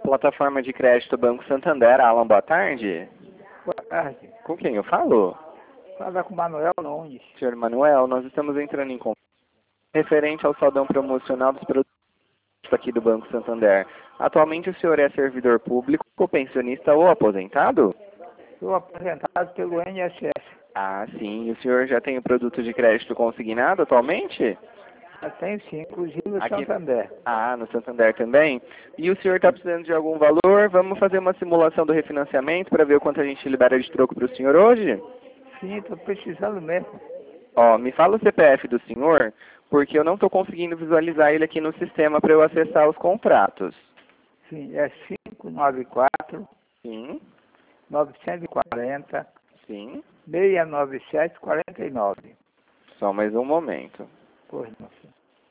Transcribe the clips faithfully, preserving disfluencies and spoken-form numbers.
plataforma de crédito Banco Santander. Alan, boa tarde. Boa tarde. Com quem eu falo? Fala com Manuel Nunes. Senhor Manuel, nós estamos entrando em contato referente ao saldão promocional dos produtos aqui do Banco Santander. Atualmente o senhor é servidor público, pensionista ou aposentado? Sou aposentado pelo I N S S. Ah, sim. E o senhor já tem o produto de crédito consignado atualmente? Eu tenho sim, inclusive no Aqui... Santander. Ah, no Santander também? E o senhor está precisando de algum valor? Vamos fazer uma simulação do refinanciamento para ver o quanto a gente libera de troco para o senhor hoje? Sim, estou precisando mesmo. Ó, me fala o C P F do senhor, porque eu não estou conseguindo visualizar ele aqui no sistema para eu acessar os contratos. Sim, é cinco nove quatro, Sim, nove quatro zero, sim. seis nove sete, quatro nove. Só mais um momento. Pois não, senhor.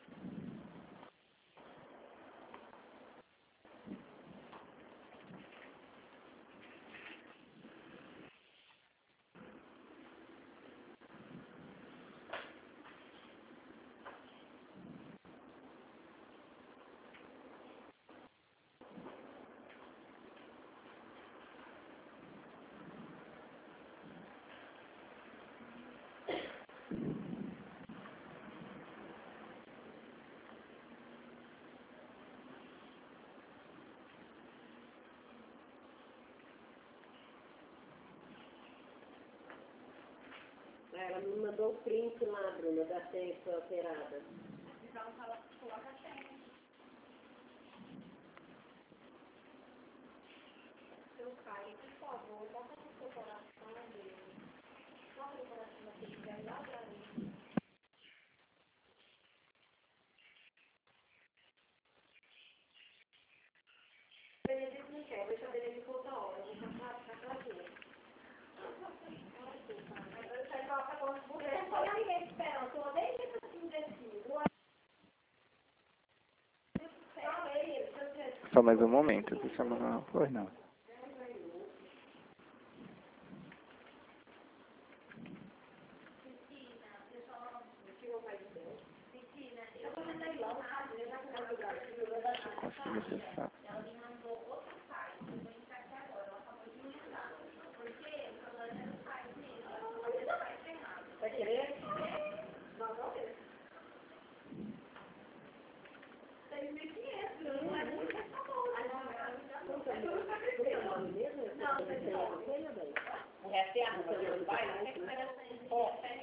Ela me mandou o print lá, Bruna, da senha alterada. Benedito não quer, deixa Benedito outra hora, eu vou passar pra casinha. Só mais um momento, deixa eu mandar. Pois não. Consegui acessar. Vai querer? seis mil e quinhentos, não é muito, é só bom. O resto é a rua do pai, não é?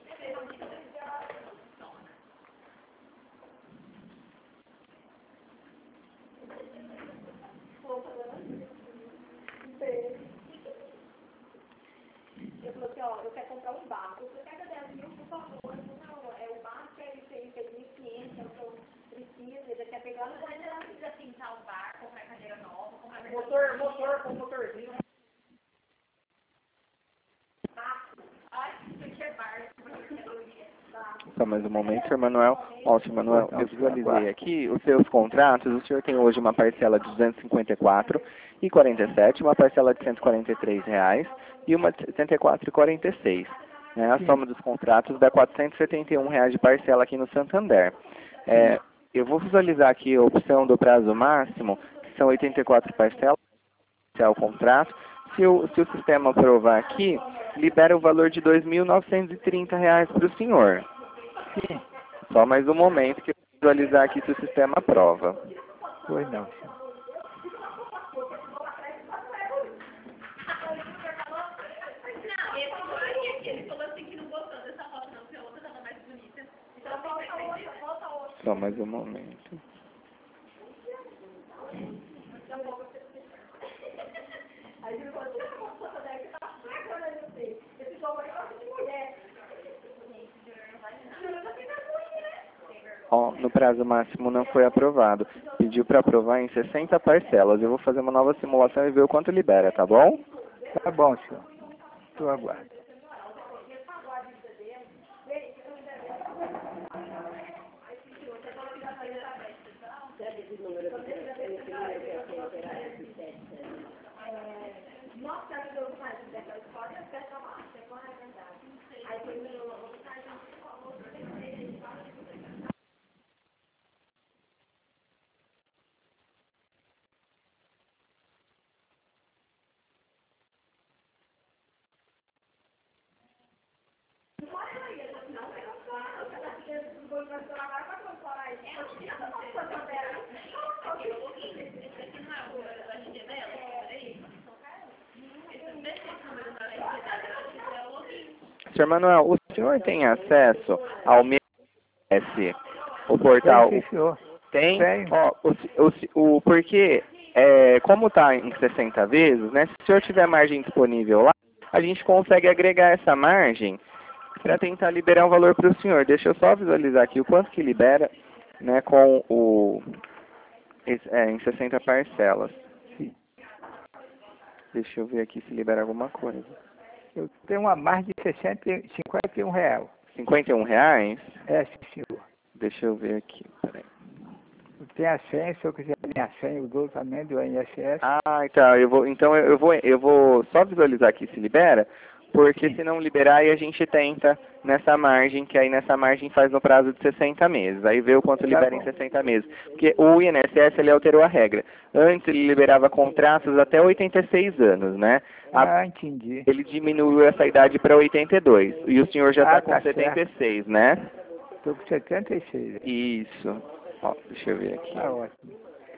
Eu falei assim, ó, eu quero comprar um barco. Você pega dez mil, por favor. Não, é o barco que ele fez, seis mil e quinhentos, é o que eu preciso. Ele quer pegar no banheiro. Ela precisa pintar o barco, comprar cadeira nova, comprar... Motor, motor, com motorzinho. Barco. Ai, que é barco. Só mais um momento, senhor Manuel. Ó, senhor Manuel, Pois não, eu senhor, visualizei aguarde. aqui os seus contratos. O senhor tem hoje uma parcela de duzentos e cinquenta e quatro reais e quarenta e sete, uma parcela de cento e quarenta e três reais e uma de setenta e quatro reais e quarenta e seis. Né? A Sim. soma dos contratos dá quatrocentos e setenta e um reais de parcela aqui no Santander. É, eu vou visualizar aqui a opção do prazo máximo, que são oitenta e quatro parcelas, é o contrato. Se o, se o sistema aprovar aqui, libera o valor de dois mil novecentos e trinta reais para o senhor. Sim. Só mais um momento que eu vou visualizar aqui se o sistema aprova. Pois não, senhor. Só mais um momento. Ó, no prazo máximo não foi aprovado. Pediu para aprovar em sessenta parcelas. Eu vou fazer uma nova simulação e ver o quanto libera, tá bom? Tá bom, senhor. Estou aguardando. Senhor Manuel, o senhor tem acesso ao meu S, o portal? Tem, sim, senhor. Tem? Tenho. Ó, o, o, o, porque, é, como está em sessenta vezes, né, se o senhor tiver margem disponível lá, a gente consegue agregar essa margem para tentar liberar um valor para o senhor. Deixa eu só visualizar aqui o quanto que libera, né, com o, é, em sessenta parcelas. Sim. Deixa eu ver aqui se libera alguma coisa. Eu tenho uma margem de sessenta, cinquenta e um real. cinquenta e um reais? É, sim, senhor. Deixa eu ver aqui, peraí. Eu tenho a senha, se eu quiser a minha senha, eu dou também do I N S S. Ah, então eu vou, então eu vou, eu vou só visualizar aqui se libera, porque Sim. se não liberar, aí a gente tenta nessa margem, que aí nessa margem faz no prazo de sessenta meses. Aí vê o quanto Tá libera em bom. sessenta meses. Porque o I N S S ele alterou a regra. Antes ele liberava contratos até oitenta e seis anos, né? A- Ah, entendi. ele diminuiu essa idade para oitenta e dois. E o senhor já está Ah, com tá setenta e certo. seis, né? Estou com setenta e seis. Isso. Ó, deixa eu ver aqui. Tá ótimo.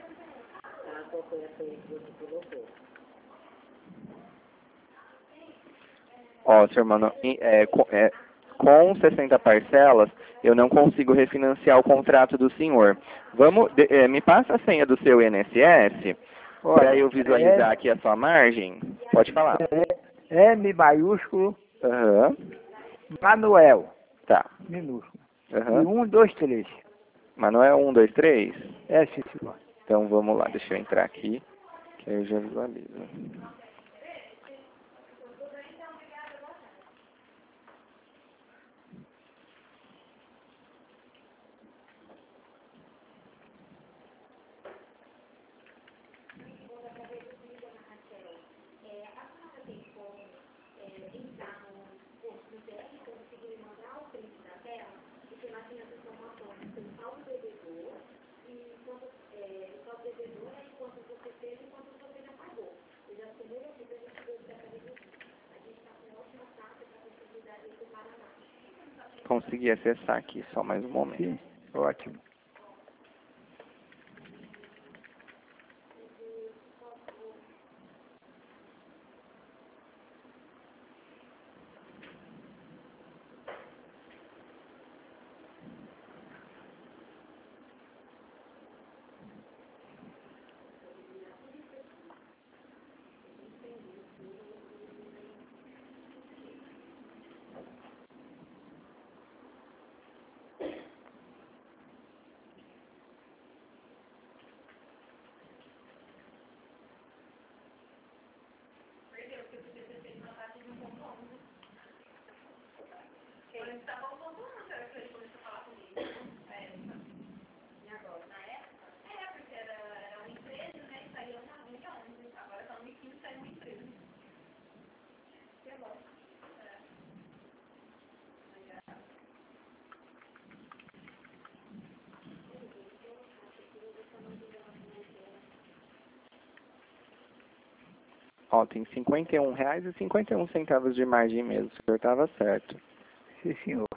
Ó, senhor Mano, é, com, é, com sessenta parcelas, eu não consigo refinanciar o contrato do senhor. Vamos, de, é, me passa a senha do seu I N S S, para Olha, eu visualizar aqui a sua margem. Pode falar. é, é M maiúsculo, Aham. Manuel, Tá. minúsculo. E Aham. um, dois, três. Manuel, um, dois, três? É, sim, senhor. Então vamos lá, deixa eu entrar aqui, que aí eu já visualizo. Consegui acessar aqui, só mais um momento. Sim, ótimo. Ó, tem cinquenta e um reais e cinquenta e um centavos de margem mesmo, o senhor estava certo. Sim, senhor.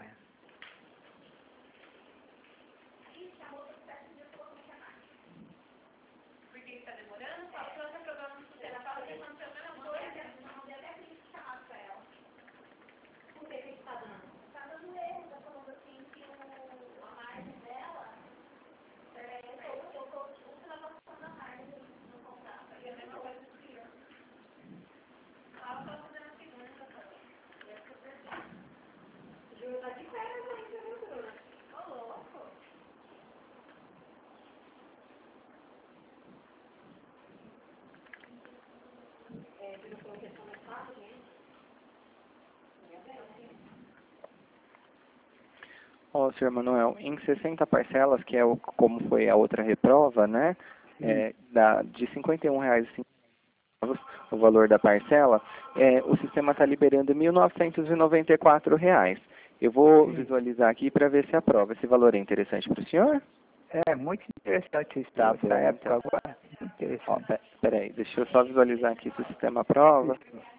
Ó, senhor Manuel, em sessenta parcelas, que é o, como foi a outra reprova, né, é, da, de cinquenta e um reais e cinquenta centavos o valor da parcela, é, o sistema está liberando mil novecentos e noventa e quatro reais. Eu vou Sim. visualizar aqui para ver se aprova. Esse valor é interessante para o senhor? É muito interessante isso, Tá essa bom, época então. agora. Muito Ó, interessante. pe- peraí, deixa eu só visualizar aqui se o sistema aprova. Sim, senhor.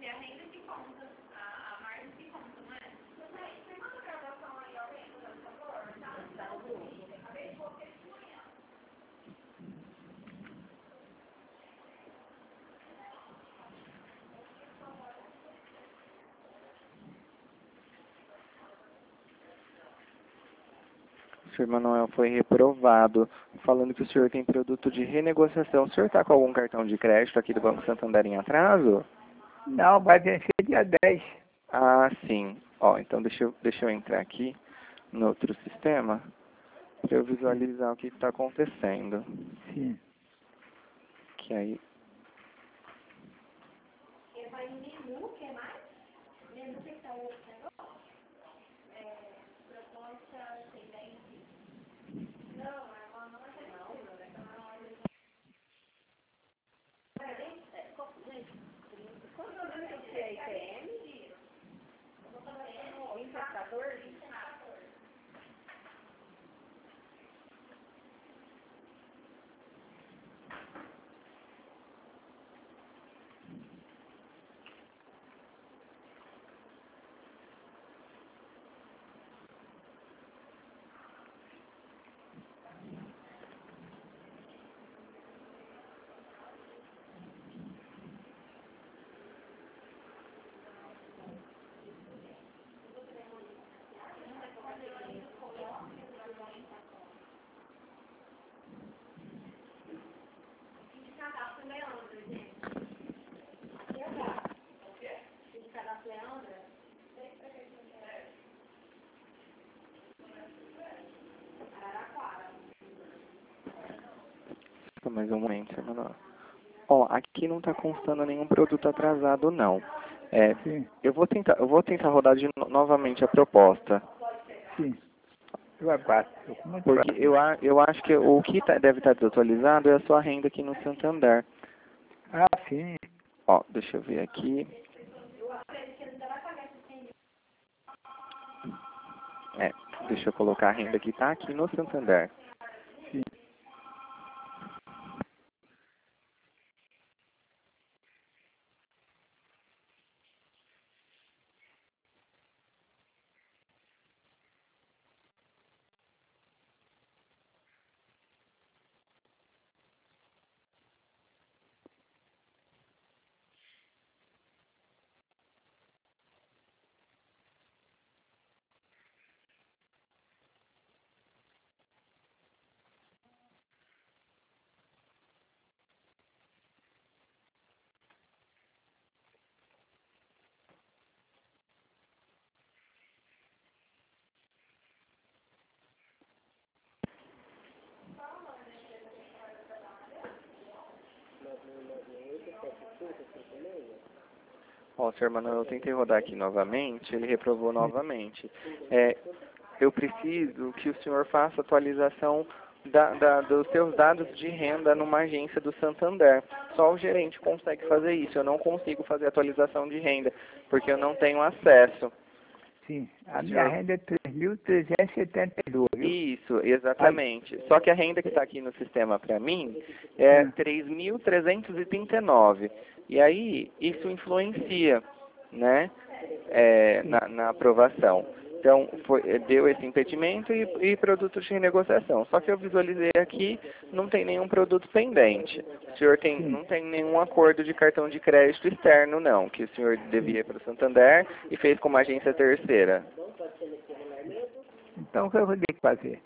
é a renda que conta, a, a margem que conta, não é? Você manda a gravação aí, alguém, por favor? Tá, tá no grupo. Acabei de colocar isso amanhã. O senhor Manuel foi reprovado, falando que o senhor tem produto de renegociação. O senhor está com algum cartão de crédito aqui do Banco Santander em atraso? Não, vai vencer dia dez. Ah, sim. Ó, então deixa eu, deixa eu entrar aqui no outro sistema para eu visualizar o que está acontecendo. Sim. Que aí... Ele vai no menu, o que mais? Menu que está o outro negócio? É, proposta, tendência. Não, é uma não é não, não é quando eu não sei I P M, eu vou fazer o indicador, indicador. Cadastro Leandro, gente. Aqui é o gato. O quê? De cadastro Leandro? Araraquara. Só mais um momento, senhor Manuel. Ó, aqui não está constando nenhum produto atrasado, não. É, Sim. eu vou tentar, eu vou tentar rodar de no, novamente a proposta. Sim. Eu aguardo. Eu com muito Porque prazer. eu, a- eu acho que o que tá- deve estar desatualizado é a sua renda aqui no Santander. Ah, sim. Ó, deixa eu ver aqui. É, deixa eu colocar a renda que está aqui no Santander. Sim. Ó, senhor Manuel, eu tentei rodar aqui novamente, ele reprovou novamente. É, eu preciso que o senhor faça atualização da, da, dos seus dados de renda numa agência do Santander. Só o gerente consegue fazer isso. Eu não consigo fazer atualização de renda, porque eu não tenho acesso. Sim. A O minha senhor... renda é três mil trezentos e setenta e dois, viu? Isso, exatamente. Só que a renda que está aqui no sistema para mim é Ah. três mil trezentos e trinta e nove. E aí, isso influencia, né, é, na, na aprovação. Então, foi, deu esse impedimento e, e produtos de renegociação. Só que eu visualizei aqui, não tem nenhum produto pendente. O senhor tem, Sim. não tem nenhum acordo de cartão de crédito externo, não, que o senhor devia ir para o Santander e fez com uma agência terceira. Então, o que eu vou ter que fazer?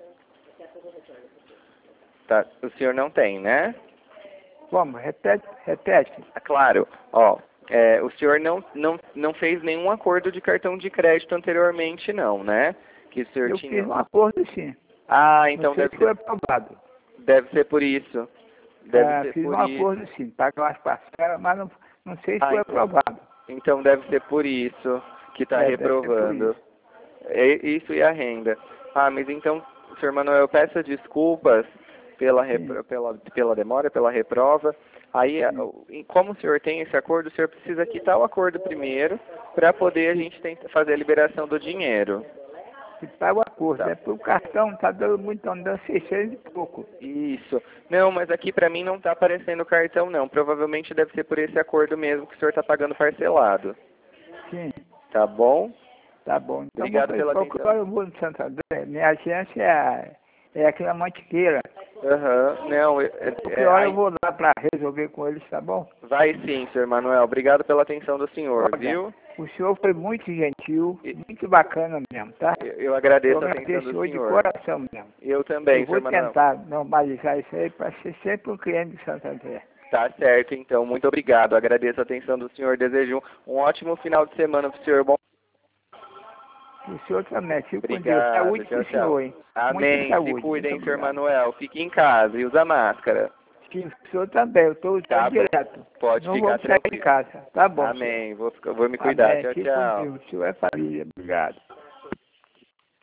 Tá? O senhor não tem, né? Vamos, repete, repete. Claro, ó, é, o senhor não, não, não fez nenhum acordo de cartão de crédito anteriormente, não, né? Que o senhor Eu tinha... fiz um acordo, sim. Ah, Não então sei deve se foi ser, aprovado. deve ser por isso. Deve Ah, ser fiz um por isso. acordo, sim. Pagar umas parcelas, mas não, não sei se Ah, foi então, aprovado. então deve ser por isso que está É, deve ser por reprovando. isso. É isso e a renda. Ah, mas então, senhor Manuel, eu peço desculpas pela, repro- pela, pela demora, pela reprova. Aí, a- o- em- como o senhor tem esse acordo, o senhor precisa quitar o acordo primeiro para poder a gente tentar fazer a liberação do dinheiro. E pago a curso. Tá. É pro cartão, tá dando muito, tá dando seiscentos e pouco. Isso. Não, mas aqui pra mim não tá aparecendo cartão não. Provavelmente deve ser por esse acordo mesmo que o senhor tá pagando parcelado. Sim, Tá bom? tá bom. Então, Obrigado vou, pela qualquer atenção. hora eu vou no Santo André. Minha agência é, a- é aqui na Mantiqueira. Aham. Não, é, é, Qualquer é, hora aí- eu vou lá para resolver com eles, tá bom? vai sim, senhor Manuel. Obrigado pela atenção do senhor, Olha, viu? o senhor foi muito gentil, E- muito bacana mesmo, tá? Eu, eu Eu agradeço a atenção agradeço do o senhor de senhor. coração mesmo. Eu também, Eu vou senhor Manuel. tentar normalizar isso aí para ser sempre um cliente de Santo André. Tá certo, então. Muito obrigado. Agradeço a atenção do senhor. Desejo um ótimo final de semana pro senhor. Bom. O senhor também, fique com Deus. Obrigado. Saúde Tchau, pro tchau. senhor, hein? Amém. Muita Se saúde. cuidem, Muito senhor obrigado. Manuel. Fique em casa e usa máscara. Sim, o senhor também, eu estou usando Tá bom. direto. Pode Não ficar vou sair de tranquilo. casa. Tá bom, Amém. Vou, ficar- vou me senhor. cuidar. Amém. Tchau, Fique com tchau. Deus. O senhor é família. Obrigado.